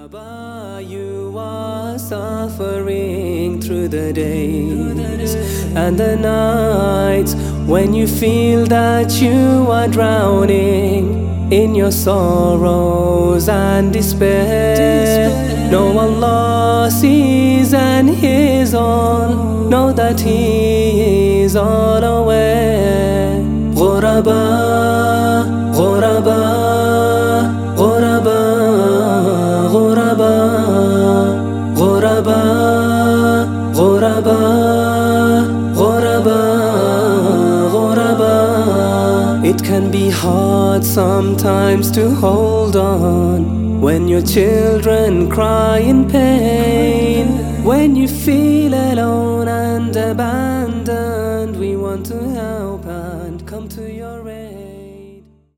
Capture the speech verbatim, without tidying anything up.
Ghuraba, you are suffering through the days and the nights when you feel that you are drowning in your sorrows and despair. No, Allah sees and He's all, know that He is all aware. Ghuraba, Ghuraba, Ghuraba, Ghuraba, Ghuraba, Ghuraba, Ghuraba, Ghuraba. It can be hard sometimes to hold on when your children cry in pain. When you feel alone and abandoned, we want to help